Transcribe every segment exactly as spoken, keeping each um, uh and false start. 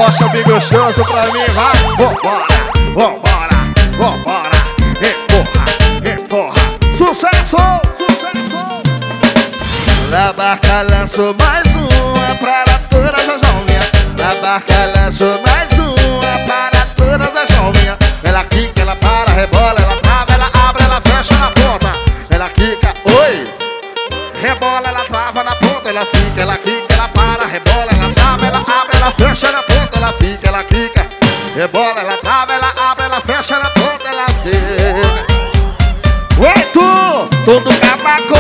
Arrocha bem gostoso pra mim, vai. Vambora, vambora, vambora. Empurra, empurra. Sucesso, sucesso. Na barca lanço mais uma para todas as novinhas. Na barca lanço mais uma para todas as novinhas. Ela quica, ela para, rebola, ela trava, ela abre, ela fecha na ponta. Ela quica, oi. Rebola, ela trava na ponta, ela fica, ela quica, ela para, rebola, ela trava, ela abre, ela fecha na ponta, ela fica, ela quica, rebola, ela trava, ela abre, ela fecha na ponta, ela fica. Oi, tu, todo cabaco.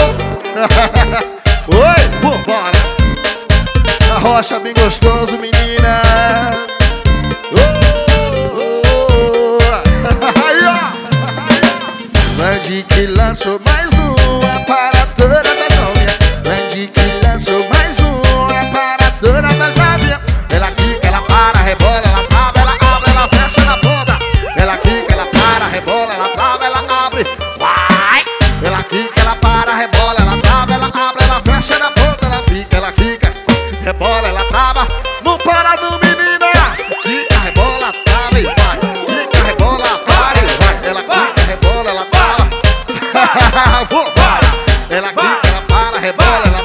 Oi, vambora. Arrocha bem gostoso, menina. Oh, oh, oh. Aí, ó. Mande que lançou mais uma para todas as novinhas. Mande que lançou mais uma para todas as novinhas. Ela quica, ela para, rebola, ela trava, ela abre, ela fecha na ponta. Ela quica, ela para, rebola, ela trava, ela abre. Vai! Ela quica, ela para, rebola, ela trava, ela abre, ela fecha na ponta. Ela fica, ela quica, rebola, ela trava. Não para não, menina! Quica, rebola, trava e vai. Quica, rebola, para e vai. Ela quica, rebola, ela trava. Vambora! Ela quica, ela para, rebola, ela